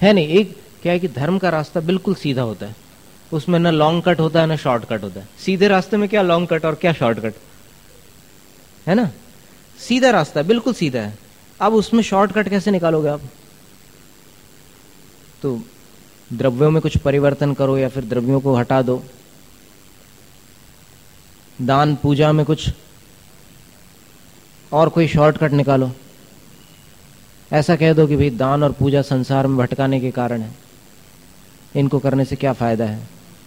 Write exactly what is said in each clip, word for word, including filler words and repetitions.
है नहीं। एक क्या है कि धर्म का रास्ता बिल्कुल सीधा होता है, उसमें ना लॉन्ग कट होता है ना शॉर्ट कट होता है। सीधे रास्ते में क्या लॉन्ग कट और क्या शॉर्ट कट, है ना। सीधा रास्ता है, बिल्कुल सीधा है। अब उसमें शॉर्टकट कैसे निकालोगे आप? तो द्रव्यों में कुछ परिवर्तन करो या फिर द्रव्यों को हटा दो, दान पूजा में कुछ और कोई शॉर्टकट निकालो। ऐसा कह दो कि भाई दान और पूजा संसार में भटकाने के कारण है, इनको करने से क्या फायदा है।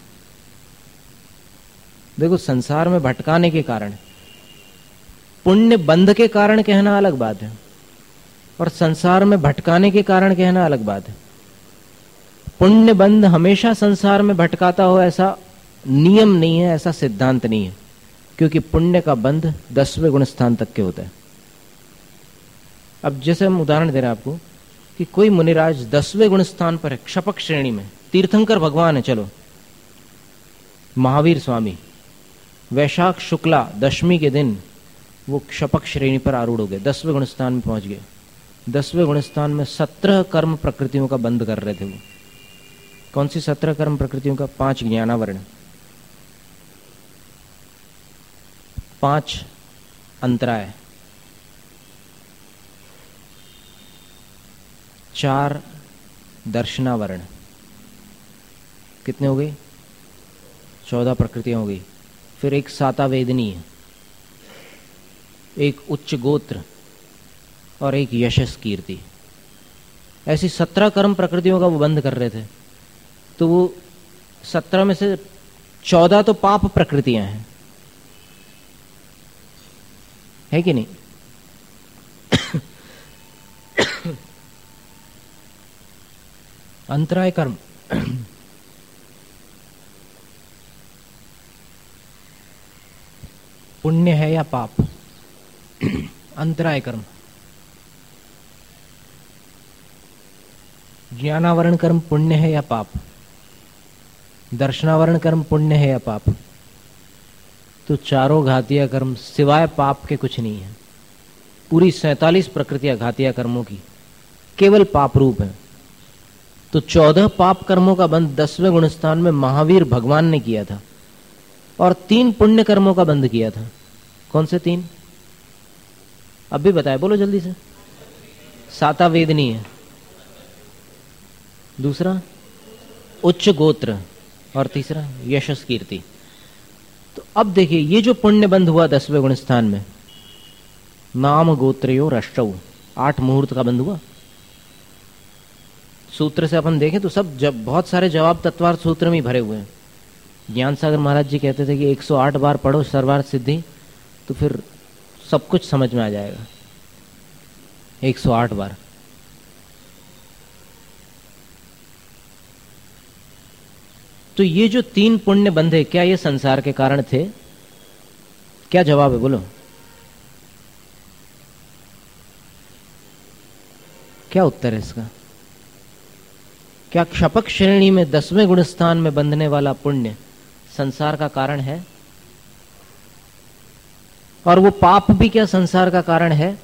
देखो, संसार में भटकाने के कारण, पुण्य बंध के कारण कहना अलग बात है और संसार में भटकाने के कारण कहना अलग बात है। पुण्य बंध हमेशा संसार में भटकाता हो ऐसा नियम नहीं है, ऐसा सिद्धांत नहीं है, क्योंकि पुण्य का बंध दसवें गुण स्थान तक के होता है। अब जैसे हम उदाहरण दे रहे हैं आपको कि कोई मुनिराज दसवें गुण स्थान पर है, क्षपक श्रेणी में, तीर्थंकर भगवान है, चलो महावीर स्वामी, वैशाख शुक्ला दशमी के दिन वो क्षपक श्रेणी पर आरूढ़ हो गए, दसवें गुण स्थान में पहुंच गए। दसवें गुण स्थान में सत्रह कर्म प्रकृतियों का बंद कर रहे थे वो। कौन सी सत्रह कर्म प्रकृतियों का? पांच ज्ञानावरण, पांच अंतराय, चार दर्शनावरण, कितने हो गए? चौदह प्रकृतियां हो गई। फिर एक साता वेदनी है, एक उच्च गोत्र और एक यशस कीर्ति। ऐसी सत्रह कर्म प्रकृतियों का वो बंद कर रहे थे। तो वो सत्रह में से चौदह तो पाप प्रकृतियां हैं, है कि नहीं? अंतराय कर्म, पुण्य है या पाप? अंतराय कर्म। ज्ञानावरण कर्म पुण्य है या पाप? दर्शनावरण कर्म पुण्य है या पाप? तो चारों घातिया कर्म सिवाय पाप के कुछ नहीं है। पूरी सैतालीस प्रकृतियां घातिया कर्मों की केवल पाप रूप है। तो चौदह पाप कर्मों का बंध दसवें गुणस्थान में महावीर भगवान ने किया था और तीन पुण्य कर्मों का बंध किया था। कौन से तीन? अब भी बताए, बोलो जल्दी से। साता वेदनी है, दूसरा उच्च गोत्र और तीसरा यशस कीर्ति। तो अब देखिए, ये जो पुण्य बंध हुआ दसवें गुणस्थान में, नाम गोत्रयो रष्टौ, आठ मुहूर्त का बंध हुआ। सूत्र से अपन देखें तो सब जब बहुत सारे जवाब तत्वार्थ सूत्र में ही भरे हुए हैं। ज्ञान सागर महाराज जी कहते थे कि एक सौ आठ बार पढ़ो सर्वार्थ सिद्धि, तो फिर सब कुछ समझ में आ जाएगा। एक सौ आठ बार। तो ये जो तीन पुण्य बंधे, क्या ये संसार के कारण थे? क्या जवाब है, बोलो। क्या उत्तर है इसका? क्या क्षपक श्रेणी में दसवें गुणस्थान में बंधने वाला पुण्य संसार का कारण है? और वो पाप भी क्या संसार का कारण है?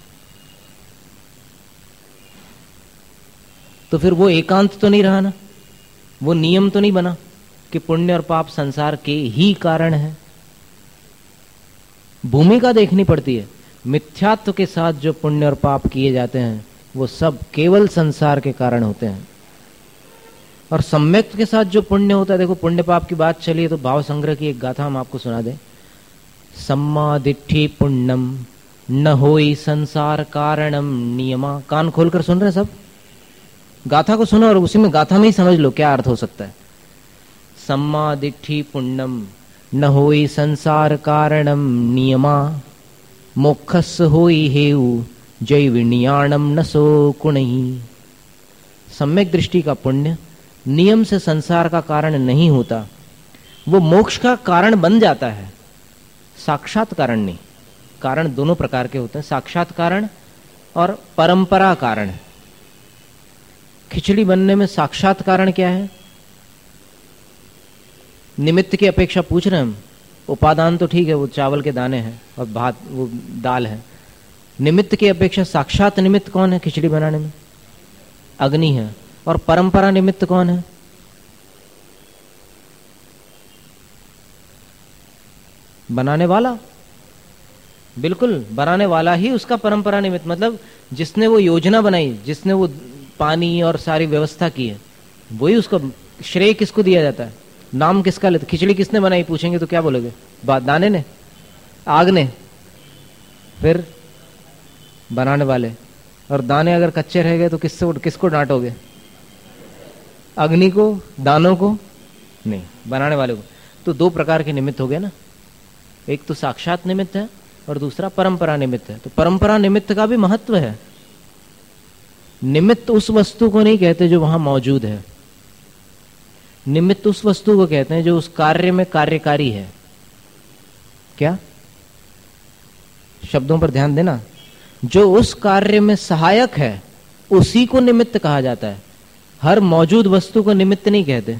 तो फिर वो एकांत तो नहीं रहा ना, वो नियम तो नहीं बना कि पुण्य और पाप संसार के ही कारण है। भूमिका देखनी पड़ती है। मिथ्यात्व के साथ जो पुण्य और पाप किए जाते हैं वो सब केवल संसार के कारण होते हैं, और सम्यक के साथ जो पुण्य होता है, देखो पुण्य पाप की बात चली है तो भाव संग्रह की एक गाथा हम आपको सुना दें। सम्मा दिट्ठी पुण्यम न होई संसार कारणम नियमा। कान खोलकर सुन रहे हैं सब? गाथा को सुनो और उसी में गाथा में ही समझ लो क्या अर्थ हो सकता है। सम्मा दिट्ठी पुण्यम न होई संसार कारणम नियमा, मोक्षस होई हेउ जय विनियाणम न सो कुणही। सम्यक दृष्टि का पुण्य नियम से संसार का कारण नहीं होता, वो मोक्ष का कारण बन जाता है, साक्षात कारण नहीं। कारण दोनों प्रकार के होते हैं, साक्षात कारण और परंपरा कारण। खिचड़ी बनने में साक्षात कारण क्या है? निमित्त की अपेक्षा पूछ रहे हैं हम। उपादान तो ठीक है, वो चावल के दाने हैं और भात वो दाल है। निमित्त की अपेक्षा साक्षात निमित्त कौन है खिचड़ी बनाने में? अग्नि है। और परंपरा निमित्त कौन है? बनाने वाला। बिल्कुल, बनाने वाला ही उसका परंपरा निमित्त, मतलब जिसने वो योजना बनाई, जिसने वो पानी और सारी व्यवस्था की है, वही उसको श्रेय किसको दिया जाता है? नाम किसका लेते? खिचड़ी किसने बनाई पूछेंगे तो क्या बोलोगे? बात दाने ने, आग ने, फिर बनाने वाले। और दाने अगर कच्चे रह गए तो किससे किसको डांटोगे? अग्नि को, दानों को नहीं, बनाने वाले को। तो दो प्रकार के निमित्त हो गए ना, एक तो साक्षात निमित्त है और दूसरा परंपरा निमित्त है। तो परंपरा निमित्त का भी महत्व है। निमित्त उस वस्तु को नहीं कहते जो वहां मौजूद है, निमित्त उस वस्तु को कहते हैं जो उस कार्य में कार्यकारी है। क्या? शब्दों पर ध्यान देना। जो उस कार्य में सहायक है उसी को निमित्त कहा जाता है। हर मौजूद वस्तु को निमित्त नहीं कहते।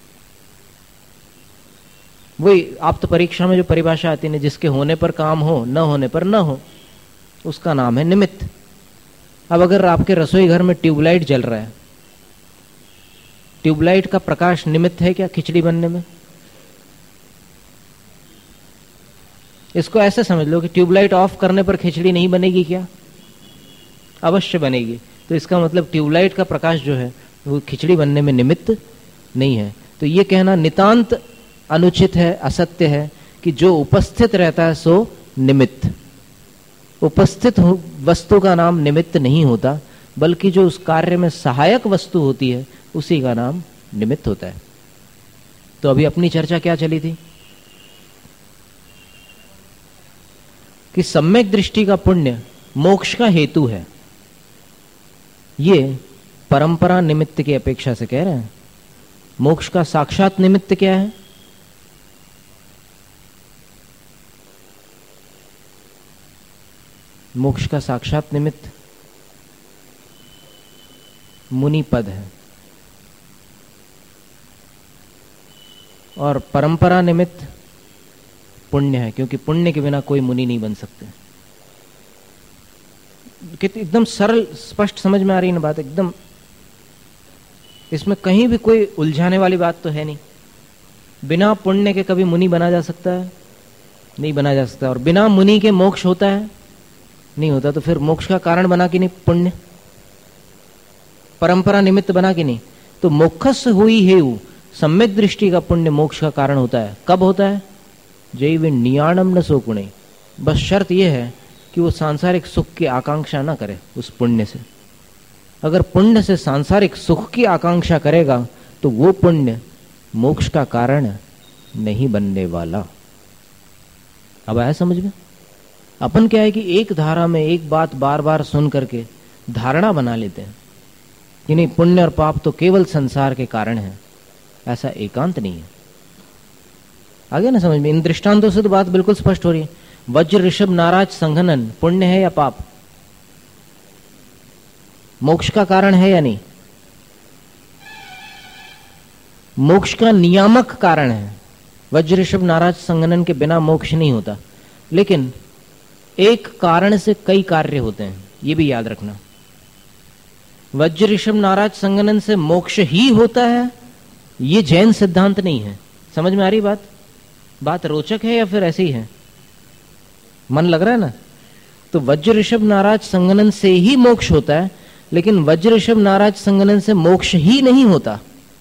वही आप तो परीक्षा में जो परिभाषा आती है, जिसके होने पर काम हो, न होने पर न हो, उसका नाम है निमित्त। अब अगर आपके रसोई घर में ट्यूबलाइट जल रहा है, ट्यूबलाइट का प्रकाश निमित्त है क्या खिचड़ी बनने में? इसको ऐसे समझ लो कि ट्यूबलाइट ऑफ करने पर खिचड़ी नहीं बनेगी क्या? अवश्य बनेगी। तो इसका मतलब ट्यूबलाइट का प्रकाश जो है वो खिचड़ी बनने में निमित्त नहीं है। तो ये कहना नितांत अनुचित है, असत्य है कि जो उपस्थित रहता है सो निमित्त। उपस्थित वस्तु का नाम निमित्त नहीं होता, बल्कि जो उस कार्य में सहायक वस्तु होती है उसी का नाम निमित्त होता है। तो अभी अपनी चर्चा क्या चली थी कि सम्यक दृष्टि का पुण्य मोक्ष का हेतु है। ये परंपरा निमित्त की अपेक्षा से कह रहे हैं। मोक्ष का साक्षात निमित्त क्या है? मोक्ष का साक्षात निमित्त मुनि पद है, और परंपरा निमित्त पुण्य है, क्योंकि पुण्य के बिना कोई मुनि नहीं बन सकते। कितनी एकदम सरल स्पष्ट समझ में आ रही है ना बात एकदम। इसमें कहीं भी कोई उलझाने वाली बात तो है नहीं। बिना पुण्य के कभी मुनि बना जा सकता है? नहीं बना जा सकता। और बिना मुनि के मोक्ष होता है? नहीं होता। तो फिर मोक्ष का कारण बना कि नहीं पुण्य? परंपरा निमित्त बना कि नहीं? तो मोक्षस हुई हेउ सम्यक दृष्टि का पुण्य मोक्ष का कारण होता है। कब होता है? जय वे नियाणम न सोकुणे। बस शर्त यह है कि वो सांसारिक सुख की आकांक्षा ना करे उस पुण्य से। अगर पुण्य से सांसारिक सुख की आकांक्षा करेगा तो वो पुण्य मोक्ष का कारण नहीं बनने वाला। अब आया समझ में? अपन क्या है कि एक धारा में एक बात बार बार सुन करके धारणा बना लेते हैं कि नहीं, पुण्य और पाप तो केवल संसार के कारण है। ऐसा एकांत नहीं है। आगे ना समझ में? इन दृष्टांतों से तो बात बिल्कुल स्पष्ट हो रही है। वज्र ऋषभ नाराज संघनन पुण्य है या पाप? मोक्ष का कारण है या नहीं? मोक्ष का नियामक कारण है। वज्र ऋषभ नाराज संघनन के बिना मोक्ष नहीं होता। लेकिन एक कारण से कई कार्य होते हैं, ये भी याद रखना। वज्र ऋषभ नाराज संघनन से मोक्ष ही होता है, ये जैन सिद्धांत नहीं है। समझ में आ रही बात? बात रोचक है या फिर ऐसे ही है? मन लग रहा है ना? तो वज्र ऋषभ नाराज संघनन से ही मोक्ष होता है, लेकिन वज्र ऋषभ नाराज संघनन से मोक्ष ही नहीं होता।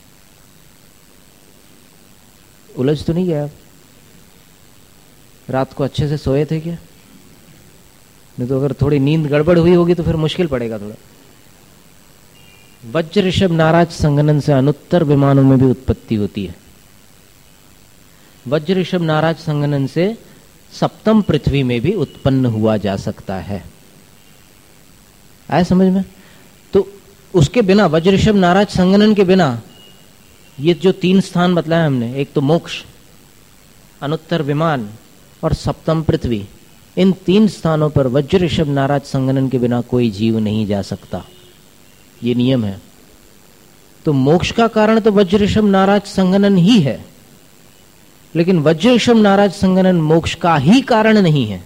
उलझ तो नहीं गया आप? रात को अच्छे से सोए थे क्या? नहीं तो अगर थोड़ी नींद गड़बड़ हुई होगी तो फिर मुश्किल पड़ेगा थोड़ा। वज्र ऋषभ नाराज संघनन से अनुत्तर विमानों में भी उत्पत्ति होती है। वज्र ऋषभ नाराज संघनन से सप्तम पृथ्वी में भी उत्पन्न हुआ जा सकता है। आया समझ में? तो उसके बिना, वज्र ऋषभ नाराज संघनन के बिना, ये जो तीन स्थान बतलाया हमने, एक तो मोक्ष, अनुत्तर विमान और सप्तम पृथ्वी, इन तीन स्थानों पर वज्र ऋषभ नाराज संघनन के बिना कोई जीव नहीं जा सकता। ये नियम है। तो मोक्ष का कारण तो वज्र ऋषभ नाराज संघनन ही है, लेकिन वज्र ऋषभ नाराज संघनन मोक्ष का ही कारण नहीं है।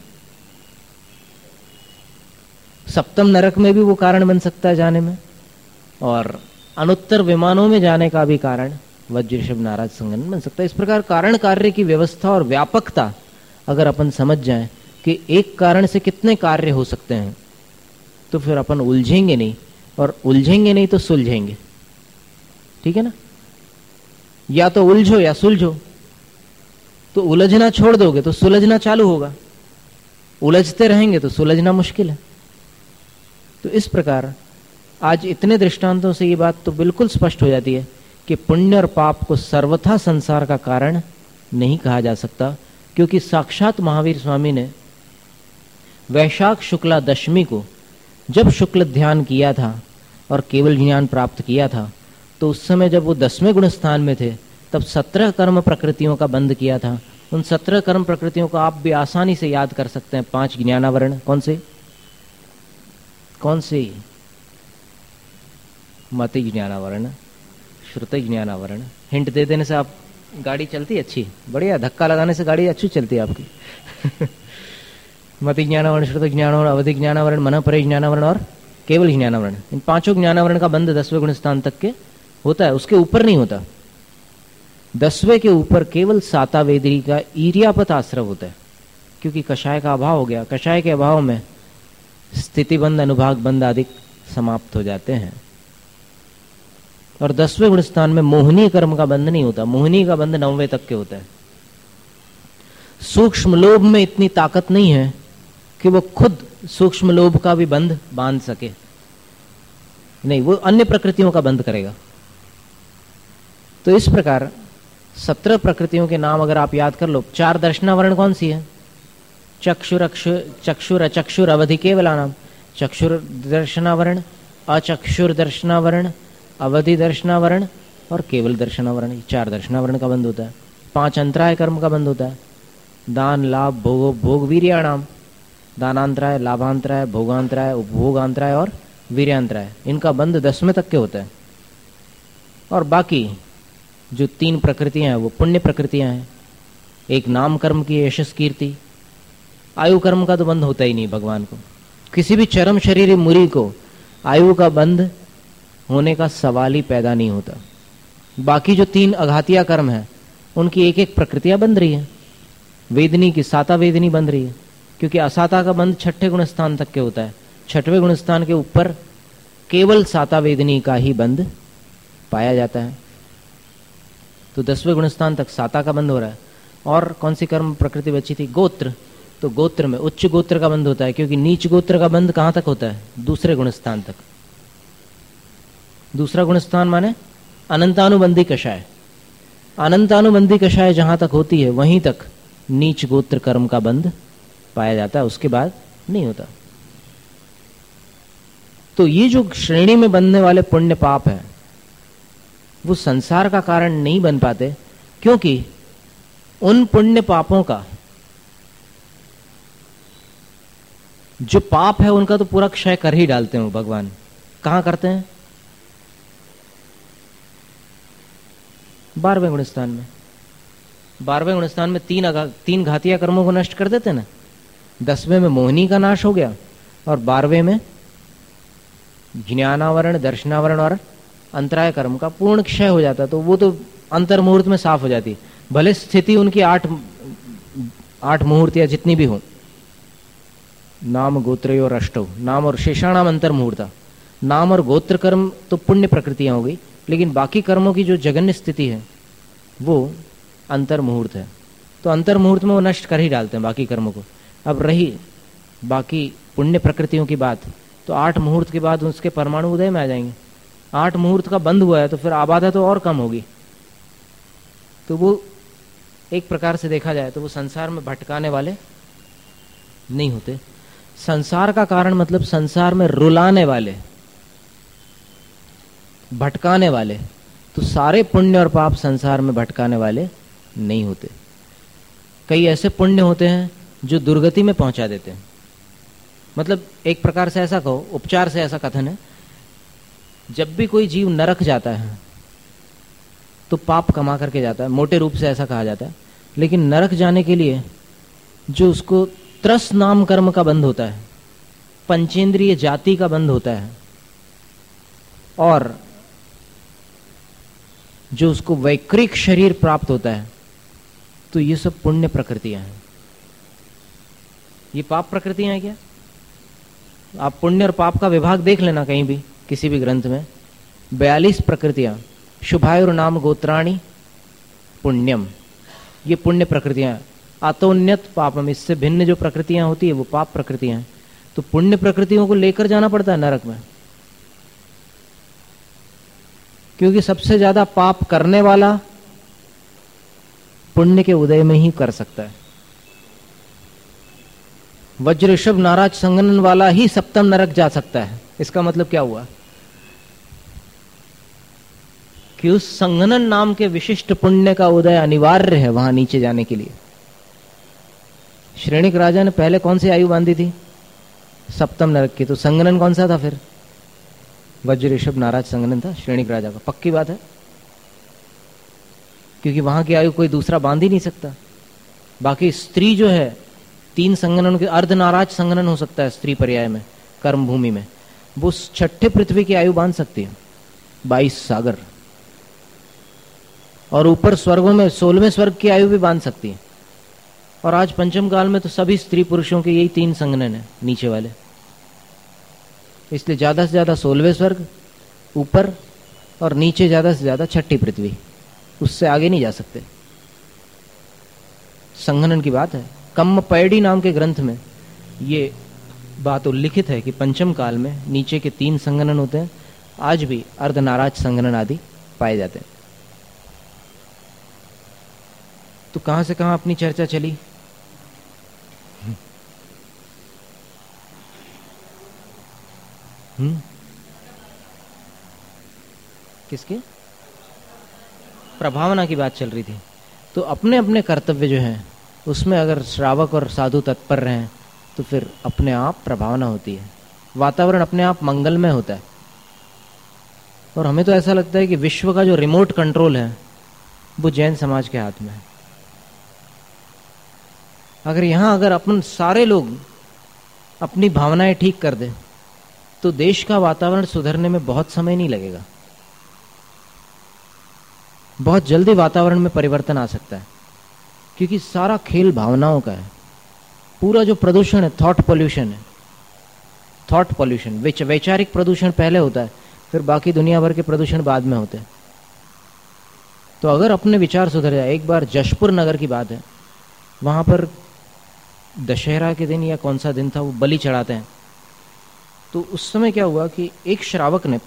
सप्तम नरक में भी वो कारण बन सकता है जाने में, और अनुत्तर विमानों में जाने का भी कारण वज्र ऋषभ नाराज संगठन बन सकता है। इस प्रकार कारण कार्य की व्यवस्था और व्यापकता अगर अपन समझ जाएं कि एक कारण से कितने कार्य हो सकते हैं, तो फिर अपन उलझेंगे नहीं, और उलझेंगे नहीं तो सुलझेंगे। ठीक है ना? या तो उलझो या सुलझो। तो उलझना छोड़ दोगे तो सुलझना चालू होगा, उलझते रहेंगे तो सुलझना मुश्किल है। तो इस प्रकार आज इतने दृष्टांतों से ये बात तो बिल्कुल स्पष्ट हो जाती है कि पुण्य और पाप को सर्वथा संसार का कारण नहीं कहा जा सकता, क्योंकि साक्षात महावीर स्वामी ने वैशाख शुक्ला दशमी को जब शुक्ल ध्यान किया था और केवल ज्ञान प्राप्त किया था, तो उस समय जब वो दसवें गुण स्थान में थे तब सत्रह कर्म प्रकृतियों का बंध किया था। उन सत्रह कर्म प्रकृतियों को आप भी आसानी से याद कर सकते हैं। पांच ज्ञानावरण कौन से कौन से मति ज्ञानावरण, श्रुति ज्ञानावरण। हिंट दे देने से आप गाड़ी चलती है अच्छी, बढ़िया। धक्का लगाने से गाड़ी अच्छी चलती है आपकी। मति ज्ञानावरण, श्रुति ज्ञानावरण, अवधि ज्ञानावरण, मन परे ज्ञानावरण और केवल ज्ञानावरण। इन पांचों ज्ञानावरण का बंध दसवें गुण स्थान तक के होता है, उसके ऊपर नहीं होता। दसवें के ऊपर केवल सातावेदी का ईर्यापत आश्रव होता है, क्योंकि कषाय का अभाव हो गया। कषाय के अभाव में स्थितिबंध, अनुभाग बंध आदि समाप्त हो जाते हैं। और दसवें गुण स्थान में मोहनीय कर्म का बंध नहीं होता, मोहनीय का बंध नौवें तक के होता है। सूक्ष्म लोभ में इतनी ताकत नहीं है कि वो खुद सूक्ष्म लोभ का भी बंध बांध सके, नहीं, वो अन्य प्रकृतियों का बंध करेगा। तो इस प्रकार सत्रह प्रकृतियों के नाम अगर आप याद कर लो। चार दर्शनावरण कौन सी है? चक्षुर, चक्षुर, अचक्षुर, अवधि केवला नाम। चक्षुर दर्शनावरण, अचक्षुर दर्शनावरण, अवधि दर्शनावरण और केवल दर्शनावरण। चार दर्शनावरण का बंध होता है। पांच अंतराय कर्म का बंध होता है। दान, लाभ, भोग, भोग वीर्याणाम। दानांतराय, लाभांतराय, भोगांतराय, उपभोगांतराय और वीर्यांतराय, इनका बंध दसवें तक के होता है। और बाकी जो तीन प्रकृतियां हैं वो पुण्य प्रकृतियां हैं। एक नाम कर्म की यशस कीर्ति। आयु कर्म का तो बंध होता ही नहीं भगवान को। किसी भी चरम शरीरी मुरी को आयु का बंध होने का सवाल ही पैदा नहीं होता। बाकी जो तीन अघातिया कर्म है उनकी एक एक प्रकृतियां बंध रही है। वेदनी की साता वेदनी बंध रही है, क्योंकि असाता का बंध छठे गुण स्थान तक के होता है। छठवें गुण स्थान के ऊपर केवल साता वेदनी का ही बंध पाया जाता है। तो दसवें गुण स्थान तक साता का बंध हो रहा है। और कौन सी कर्म प्रकृति बची थी? गोत्र। तो गोत्र में उच्च गोत्र का बंध होता है, क्योंकि नीच गोत्र का बंध कहां तक होता है? दूसरे गुण स्थान तक। दूसरा गुण स्थान माने अनंतानुबंधी कषाय। अनंतानुबंधी कषाय जहां तक होती है वहीं तक नीच गोत्र कर्म का बंध पाया जाता है, उसके बाद नहीं होता। तो ये जो श्रेणी में बंधने वाले पुण्य पाप है वो संसार का कारण नहीं बन पाते, क्योंकि उन पुण्य पापों का जो पाप है उनका तो पूरा क्षय कर ही डालते हैं भगवान। कहां करते हैं? बारहवें गुण स्थान में। बारहवें गुण स्थान में तीन तीन घातिया कर्मों को नष्ट कर देते ना। दसवें में मोहिनी का नाश हो गया और बारहवें में ज्ञानावरण, दर्शनावरण और अंतराय कर्म का पूर्ण क्षय हो जाता। तो वो तो अंतर मुहूर्त में साफ हो जाती। भले स्थिति उनकी आठ आठ मुहूर्त या जितनी भी हो, नाम गोत्र और अष्टौ, नाम और शेषाणाम अंतर मुहूर्ता। नाम और गोत्र कर्म तो पुण्य प्रकृतियां हो गई, लेकिन बाकी कर्मों की जो जघन्य स्थिति है वो अंतर मुहूर्त है। तो अंतर मुहूर्त में वो नष्ट कर ही डालते हैं बाकी कर्मों को। अब रही बाकी पुण्य प्रकृतियों की बात, तो आठ मुहूर्त के बाद उसके परमाणु उदय में आ जाएंगे। आठ मुहूर्त का बंद हुआ है तो फिर आबादा तो और कम होगी। तो वो एक प्रकार से देखा जाए तो वो संसार में भटकाने वाले नहीं होते। संसार का कारण मतलब संसार में रुलाने वाले, भटकाने वाले। तो सारे पुण्य और पाप संसार में भटकाने वाले नहीं होते। कई ऐसे पुण्य होते हैं जो दुर्गति में पहुंचा देते हैं। मतलब एक प्रकार से ऐसा कहो, उपचार से ऐसा कथन है, जब भी कोई जीव नरक जाता है तो पाप कमा करके जाता है, मोटे रूप से ऐसा कहा जाता है। लेकिन नरक जाने के लिए जो उसको त्रस नाम कर्म का बंध होता है, पंचेंद्रिय जाति का बंध होता है, और जो उसको वैकृक शरीर प्राप्त होता है, तो ये सब पुण्य प्रकृतियां हैं। ये पाप प्रकृतियां हैं क्या? आप पुण्य और पाप का विभाग देख लेना कहीं भी, किसी भी ग्रंथ में। बयालीस प्रकृतियां, शुभायुर नाम गोत्राणी पुण्यम, ये पुण्य प्रकृतियां। आतोन्यत पापम, इससे भिन्न जो प्रकृतियां होती है वो पाप प्रकृतियां हैं। तो पुण्य प्रकृतियों को लेकर जाना पड़ता है नरक में, क्योंकि सबसे ज्यादा पाप करने वाला पुण्य के उदय में ही कर सकता है। वज्र ऋषभ नाराज संगनन वाला ही सप्तम नरक जा सकता है। इसका मतलब क्या हुआ कि उस संगनन नाम के विशिष्ट पुण्य का उदय अनिवार्य है वहां नीचे जाने के लिए। श्रेणिक राजा ने पहले कौन सी आयु बांधी थी? सप्तम नरक की। तो संगनन कौन सा था फिर? वज्र ऋषभ नाराज संगनन था श्रेणिक राजा का। पक्की बात है, क्योंकि वहां की आयु कोई दूसरा बांध ही नहीं सकता। बाकी स्त्री जो है, तीन संगनन के अर्ध नाराज संगनन हो सकता है स्त्री पर्याय में, कर्म भूमि में, वो छठे पृथ्वी की आयु बांध सकती है, बाईस सागर। और ऊपर स्वर्गों में सोलहवें स्वर्ग की आयु भी बांध सकती है। और आज पंचम काल में तो सभी स्त्री पुरुषों के यही तीन संगनन है नीचे वाले। इसलिए ज्यादा से ज्यादा सोलहवें स्वर्ग ऊपर, और नीचे ज्यादा से ज्यादा छठी पृथ्वी, उससे आगे नहीं जा सकते। संगनन की बात है। कम्म पैडी नाम के ग्रंथ में ये बात उल्लिखित है कि पंचम काल में नीचे के तीन संगनन होते हैं। आज भी अर्धनाराज संगनन आदि पाए जाते हैं। तो कहां से कहां अपनी चर्चा चली? हम्म किसके? प्रभावना की बात चल रही थी। तो अपने अपने कर्तव्य जो हैं उसमें अगर श्रावक और साधु तत्पर रहें तो फिर अपने आप प्रभावना होती है, वातावरण अपने आप मंगलमय होता है। और हमें तो ऐसा लगता है कि विश्व का जो रिमोट कंट्रोल है वो जैन समाज के हाथ में है। अगर यहां अगर अपन सारे लोग अपनी भावनाएं ठीक कर दें तो देश का वातावरण सुधरने में बहुत समय नहीं लगेगा। बहुत जल्दी वातावरण में परिवर्तन आ सकता है, क्योंकि सारा खेल भावनाओं का है। पूरा जो प्रदूषण है थॉट पॉल्यूशन है, थॉट पॉल्यूशन। विच वैचारिक प्रदूषण पहले होता है, फिर बाकी दुनिया भर के प्रदूषण बाद में होते हैं। तो अगर अपने विचार सुधर जाए, एक बार जशपुर नगर की बात है, वहां पर दशहरा के दिन या कौन सा दिन था वो बलि चढ़ाते हैं। तो उस समय क्या हुआ कि एक श्रावक ने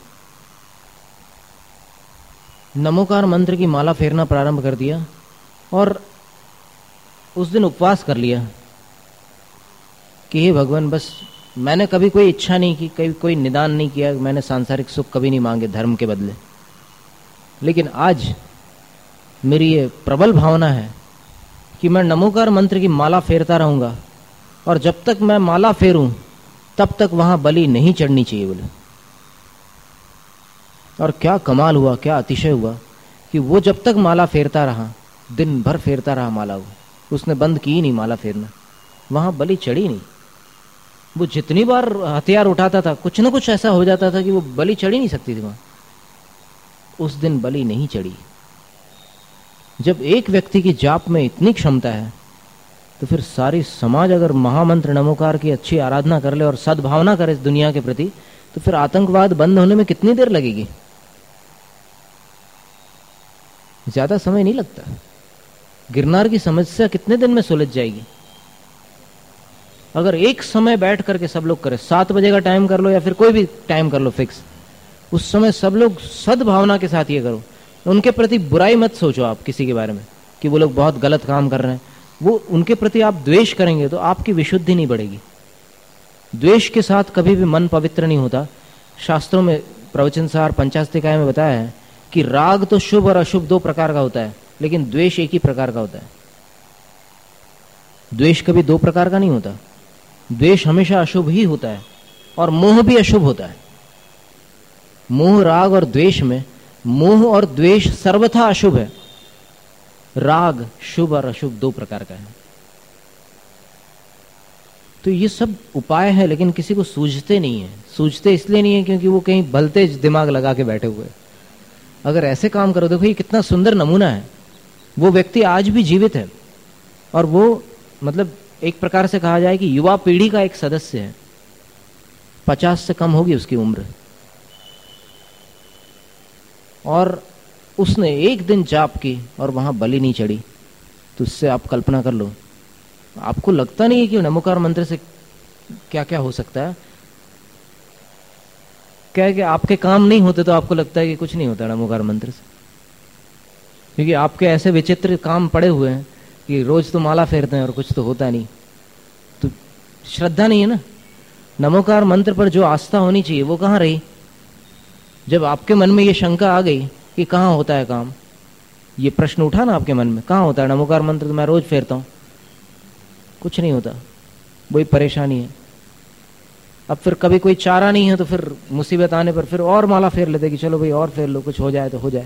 नमोकार मंत्र की माला फेरना प्रारंभ कर दिया और उस दिन उपवास कर लिया कि हे भगवान, बस मैंने कभी कोई इच्छा नहीं की, कभी कोई निदान नहीं किया, मैंने सांसारिक सुख कभी नहीं मांगे धर्म के बदले, लेकिन आज मेरी ये प्रबल भावना है कि मैं नमोकार मंत्र की माला फेरता रहूंगा और जब तक मैं माला फेरूं तब तक वहां बलि नहीं चढ़नी चाहिए बोले। और क्या कमाल हुआ, क्या अतिशय हुआ कि वो जब तक माला फेरता रहा, दिन भर फेरता रहा माला, वो उसने बंद की ही नहीं माला फेरना, वहां बलि चढ़ी नहीं। वो जितनी बार हथियार उठाता था कुछ ना कुछ ऐसा हो जाता था कि वो बलि चढ़ी नहीं सकती थी वहां। उस दिन बलि नहीं चढ़ी। जब एक व्यक्ति की जाप में इतनी क्षमता है तो फिर सारी समाज अगर महामंत्र नमोकार की अच्छी आराधना कर ले और सद्भावना करे इस दुनिया के प्रति, तो फिर आतंकवाद बंद होने में कितनी देर लगेगी? ज्यादा समय नहीं लगता। गिरनार की समस्या कितने दिन में सुलझ जाएगी? अगर एक समय बैठ करके सब लोग करें, सात बजे का टाइम कर लो या फिर कोई भी टाइम कर लो फिक्स, उस समय सब लोग सद्भावना के साथ ये करो। उनके प्रति बुराई मत सोचो आप किसी के बारे में कि वो लोग बहुत गलत काम कर रहे हैं। वो उनके प्रति आप द्वेष करेंगे तो आपकी विशुद्धि नहीं बढ़ेगी। द्वेष के साथ कभी भी मन पवित्र नहीं होता। शास्त्रों में प्रवचनसार पंचास्तिकाय में बताया है कि राग तो शुभ और अशुभ दो प्रकार का होता है, लेकिन द्वेष एक ही प्रकार का होता है। द्वेष कभी दो प्रकार का नहीं होता। द्वेष हमेशा अशुभ ही होता है और मोह भी अशुभ होता है। मोह, राग और द्वेष में मोह और द्वेष सर्वथा अशुभ है। राग शुभ और अशुभ दो प्रकार का है। तो ये सब उपाय है, लेकिन किसी को सूझते नहीं है। सूझते इसलिए नहीं है क्योंकि वो कहीं भलते दिमाग लगा के बैठे हुए। अगर ऐसे काम करो, देखो ये कितना सुंदर नमूना है। वो व्यक्ति आज भी जीवित है और वो मतलब एक प्रकार से कहा जाए कि युवा पीढ़ी का एक सदस्य है। पचास से कम होगी उसकी उम्र, और उसने एक दिन जाप की और वहां बलि नहीं चढ़ी। तो उससे आप कल्पना कर लो, आपको लगता नहीं है कि नमोकार मंत्र से क्या क्या हो सकता है? क्या है कि आपके काम नहीं होते तो आपको लगता है कि कुछ नहीं होता नमोकार मंत्र से, क्योंकि आपके ऐसे विचित्र काम पड़े हुए हैं कि रोज तो माला फेरते हैं और कुछ तो होता नहीं। तो श्रद्धा नहीं है ना। नमोकार मंत्र पर जो आस्था होनी चाहिए वो कहाँ रही? जब आपके मन में ये शंका आ गई कि कहाँ होता है काम, ये प्रश्न उठा ना आपके मन में, कहाँ होता है नमोकार मंत्र? तो मैं रोज फेरता हूँ, कुछ नहीं होता, वही परेशानी है। अब फिर कभी कोई चारा नहीं है तो फिर मुसीबत आने पर फिर और माला फेर लेते कि चलो भाई और फेर लो, कुछ हो जाए तो हो जाए।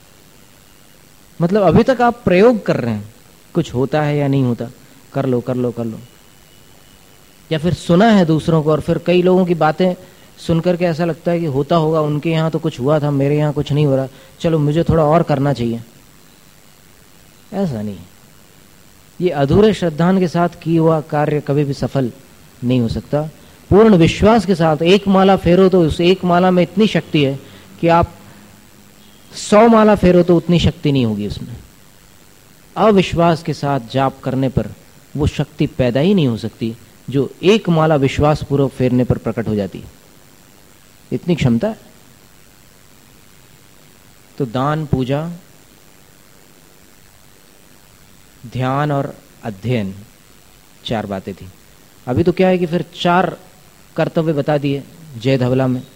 मतलब अभी तक आप प्रयोग कर रहे हैं, कुछ होता है या नहीं होता, कर लो कर लो कर लो। या फिर सुना है दूसरों को और फिर कई लोगों की बातें सुनकर के ऐसा लगता है कि होता होगा, उनके यहाँ तो कुछ हुआ था, मेरे यहाँ कुछ नहीं हो रहा, चलो मुझे थोड़ा और करना चाहिए। ऐसा नहीं, ये अधूरे श्रद्धान के साथ किया हुआ कार्य कभी भी सफल नहीं हो सकता। पूर्ण विश्वास के साथ एक माला फेरो तो उस एक माला में इतनी शक्ति है कि आप सौ माला फेरो तो उतनी शक्ति नहीं होगी उसमें। अविश्वास के साथ जाप करने पर वो शक्ति पैदा ही नहीं हो सकती जो एक माला विश्वास पूर्वक फेरने पर प्रकट हो जाती है। इतनी क्षमता है। तो दान, पूजा, ध्यान और अध्ययन, चार बातें थी। अभी तो क्या है कि फिर चार कर्तव्य बता दिए जय धवला में।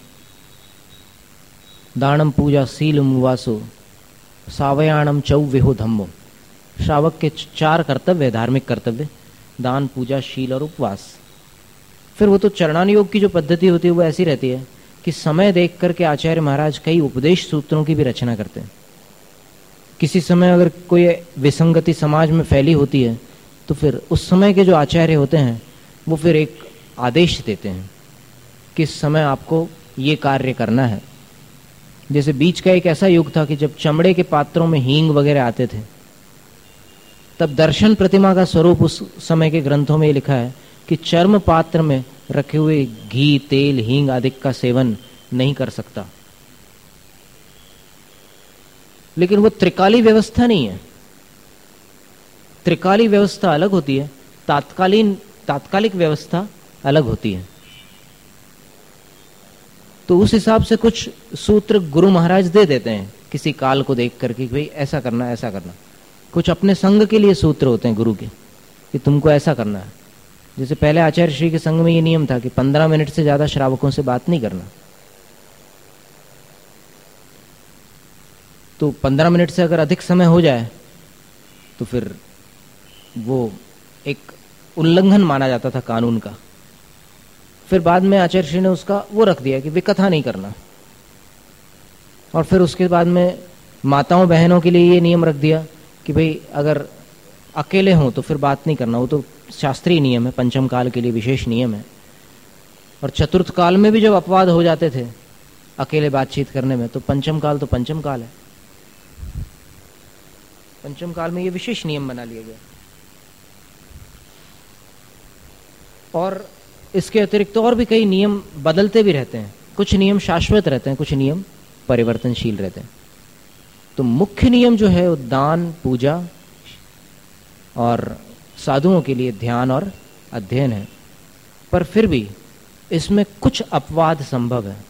दानम, पूजा, शीलम, वासो, सावयाणम चौविहो धम्मो। श्रावक के चार कर्तव्य, धार्मिक कर्तव्य, दान, पूजा, शील और उपवास। फिर वो तो चरणानुयोग की जो पद्धति होती है वो ऐसी रहती है कि समय देख करके आचार्य महाराज कई उपदेश सूत्रों की भी रचना करते हैं। किसी समय अगर कोई विसंगति समाज में फैली होती है तो फिर उस समय के जो आचार्य होते हैं वो फिर एक आदेश देते हैं कि इस समय आपको ये कार्य करना है। जैसे बीच का एक ऐसा युग था कि जब चमड़े के पात्रों में हींग वगैरह आते थे, तब दर्शन प्रतिमा का स्वरूप उस समय के ग्रंथों में लिखा है कि चर्म पात्र में रखे हुए घी, तेल, हींग आदि का सेवन नहीं कर सकता। लेकिन वो त्रिकाली व्यवस्था नहीं है। त्रिकाली व्यवस्था अलग होती है, तात्कालीन तात्कालिक व्यवस्था अलग होती है। तो उस हिसाब से कुछ सूत्र गुरु महाराज दे देते हैं किसी काल को देख करके, भाई ऐसा करना ऐसा करना। कुछ अपने संघ के लिए सूत्र होते हैं गुरु के कि तुमको ऐसा करना है। जैसे पहले आचार्य श्री के संघ में ये नियम था कि पंद्रह मिनट से ज्यादा श्रावकों से बात नहीं करना। तो पंद्रह मिनट से अगर अधिक समय हो जाए तो फिर वो एक उल्लंघन माना जाता था कानून का। फिर बाद में आचार्य श्री ने उसका वो रख दिया कि विकथा नहीं करना। और फिर उसके बाद में माताओं बहनों के लिए ये नियम रख दिया कि भाई अगर अकेले हों तो फिर बात नहीं करना। वो तो शास्त्रीय नियम है, पंचम काल के लिए विशेष नियम है। और चतुर्थ काल में भी जब अपवाद हो जाते थे अकेले बातचीत करने में, तो पंचम काल तो पंचम काल है, पंचम काल में ये विशेष नियम बना लिया गया। और इसके अतिरिक्त और भी कई नियम बदलते भी रहते हैं। कुछ नियम शाश्वत रहते हैं, कुछ नियम परिवर्तनशील रहते हैं। तो मुख्य नियम जो है वो दान, पूजा और साधुओं के लिए ध्यान और अध्ययन है। पर फिर भी इसमें कुछ अपवाद संभव है।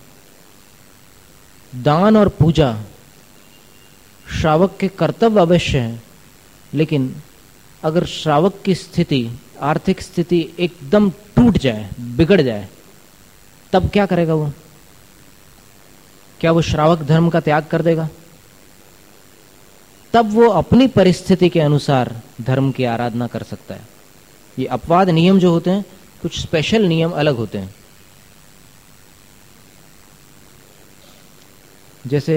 दान और पूजा श्रावक के कर्तव्य अवश्य है, लेकिन अगर श्रावक की स्थिति, आर्थिक स्थिति एकदम टूट जाए, बिगड़ जाए, तब क्या करेगा वो? क्या वो श्रावक धर्म का त्याग कर देगा? तब वो अपनी परिस्थिति के अनुसार धर्म की आराधना कर सकता है। ये अपवाद नियम जो होते हैं, कुछ स्पेशल नियम अलग होते हैं। जैसे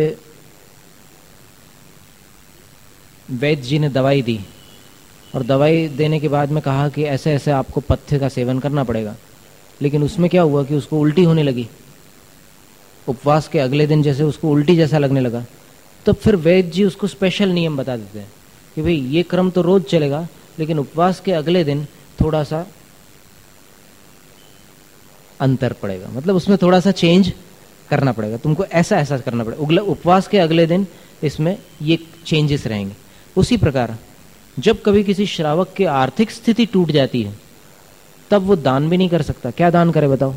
वैद्य जी ने दवाई दी और दवाई देने के बाद में कहा कि ऐसे ऐसे आपको पथ्य का सेवन करना पड़ेगा, लेकिन उसमें क्या हुआ कि उसको उल्टी होने लगी। उपवास के अगले दिन जैसे उसको उल्टी जैसा लगने लगा, तब फिर वैद्य जी उसको स्पेशल नियम बता देते हैं कि भाई ये क्रम तो रोज चलेगा, लेकिन उपवास के अगले दिन थोड़ा सा अंतर पड़ेगा, मतलब उसमें थोड़ा सा चेंज करना पड़ेगा, तुमको ऐसा ऐसा करना पड़ेगा। उपवास के अगले दिन इसमें ये चेंजेस रहेंगे। उसी प्रकार जब कभी किसी श्रावक की आर्थिक स्थिति टूट जाती है तब वो दान भी नहीं कर सकता। क्या दान करे बताओ?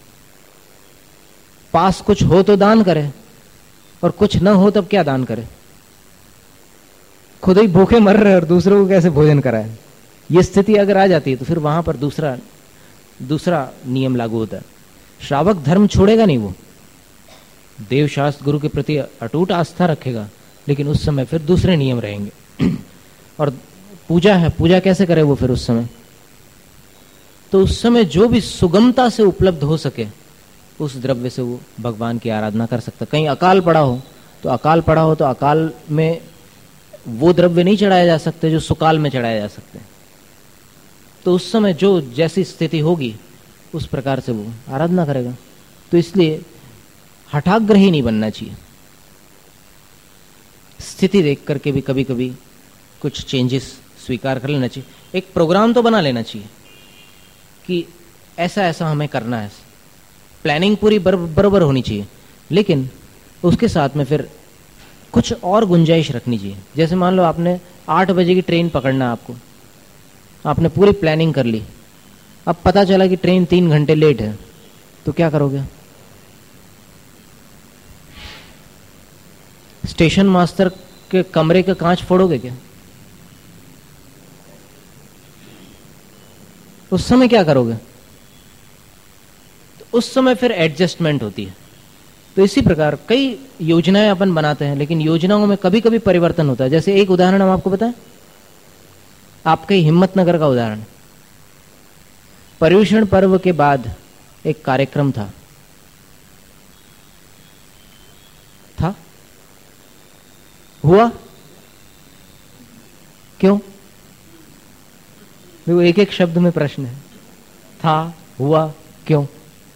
पास कुछ हो तो दान करे, और कुछ ना हो तब क्या दान करे? खुद ही भूखे मर रहे और दूसरों को कैसे भोजन कराए? ये स्थिति अगर आ जाती है तो फिर वहां पर दूसरा दूसरा नियम लागू होता है। श्रावक धर्म छोड़ेगा नहीं, वो देव शास्त्र गुरु के प्रति अटूट आस्था रखेगा, लेकिन उस समय फिर दूसरे नियम रहेंगे। और पूजा है, पूजा कैसे करे वो फिर उस समय? तो उस समय जो भी सुगमता से उपलब्ध हो सके उस द्रव्य से वो भगवान की आराधना कर सकता। कहीं अकाल पड़ा हो तो अकाल पड़ा हो तो अकाल में वो द्रव्य नहीं चढ़ाए जा सकते जो सुकाल में चढ़ाए जा सकते हैं। तो उस समय जो जैसी स्थिति होगी उस प्रकार से वो आराधना करेगा। तो इसलिए हठाग्रही नहीं बनना चाहिए, स्थिति देख करके भी कभी कभी कुछ चेंजेस स्वीकार कर लेना चाहिए। एक प्रोग्राम तो बना लेना चाहिए कि ऐसा ऐसा हमें करना है, प्लानिंग पूरी बराबर होनी चाहिए, लेकिन उसके साथ में फिर कुछ और गुंजाइश रखनी चाहिए। जैसे मान लो आपने आठ बजे की ट्रेन पकड़ना है, आपको आपने पूरी प्लानिंग कर ली, अब पता चला कि ट्रेन तीन घंटे लेट है, तो क्या करोगे? स्टेशन मास्टर के कमरे के कांच फोड़ोगे क्या? उस समय क्या करोगे? तो उस समय फिर एडजस्टमेंट होती है। तो इसी प्रकार कई योजनाएं अपन बनाते हैं, लेकिन योजनाओं में कभी कभी परिवर्तन होता है। जैसे एक उदाहरण हम आपको बताएं, आपके हिम्मतनगर का उदाहरण। पर्युषण पर्व के बाद एक कार्यक्रम था था हुआ क्यों? देखो एक एक शब्द में प्रश्न है, था, हुआ, क्यों?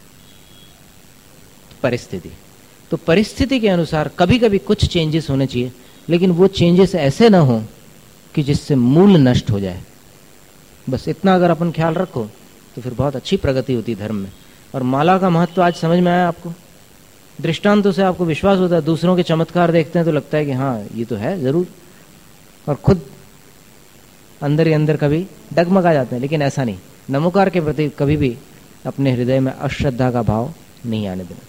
परिस्थिति। तो परिस्थिति के अनुसार कभी कभी कुछ चेंजेस होने चाहिए, लेकिन वो चेंजेस ऐसे ना हो कि जिससे मूल नष्ट हो जाए। बस इतना अगर अपन ख्याल रखो तो फिर बहुत अच्छी प्रगति होती है धर्म में। और माला का महत्व आज समझ में आया आपको? दृष्टांतों से आपको विश्वास होता है, दूसरों के चमत्कार देखते हैं तो लगता है कि हाँ ये तो है जरूर, और खुद अंदर ही अंदर कभी डगमगा जाते हैं। लेकिन ऐसा नहीं, नमोकार के प्रति कभी भी अपने हृदय में अश्रद्धा का भाव नहीं आने देना।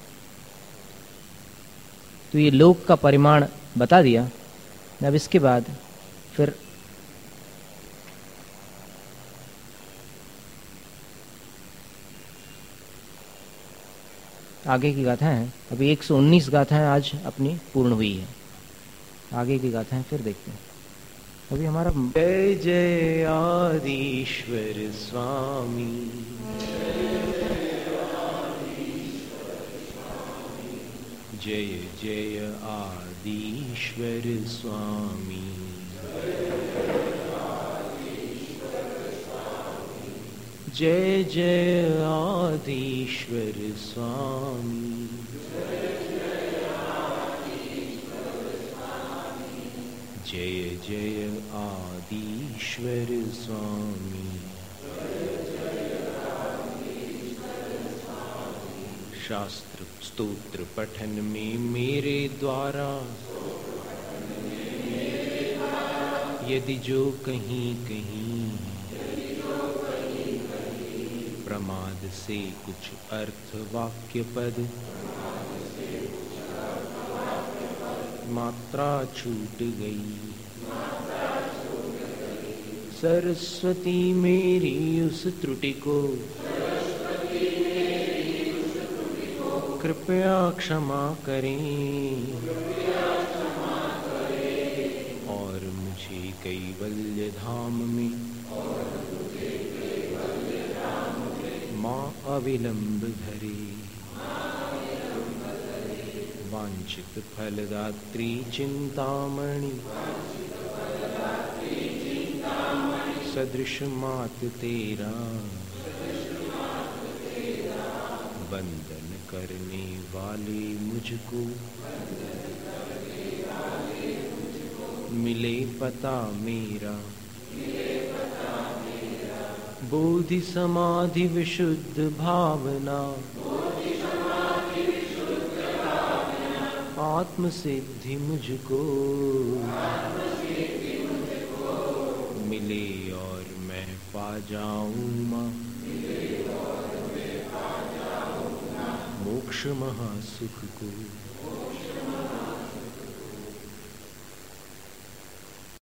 तो ये लोक का परिमाण बता दिया। अब इसके बाद फिर आगे की गाथाएं हैं। अभी एक सौ उन्नीस गाथाएं आज अपनी पूर्ण हुई है, आगे की गाथाएं फिर देखते हैं। अभी हमारा जय जय आदिश्वर स्वामी, जय जय आदिश्वर स्वामी, जय जय आदिश्वर स्वामी, जय जय आदिश्वर स्वामी। शास्त्र स्तोत्र पठन में मेरे द्वारा यदि जो कहीं कहीं प्रमाद से कुछ अर्थ वाक्य पद मात्रा छूट गई, सरस्वती मेरी उस त्रुटि को कृपया क्षमा करें और मुझे कैवल्य धाम में माँ अविलंब धरे। वांछित फलदात्री चिंतामणि सदृश मात तेरा, वंदन करने वाले मुझको मिले पता मेरा, बोधि समाधि विशुद्ध भावना, आत्म सिद्धि मुझको मिले और मैं पा जाऊं मां, मोक्ष महासुख को।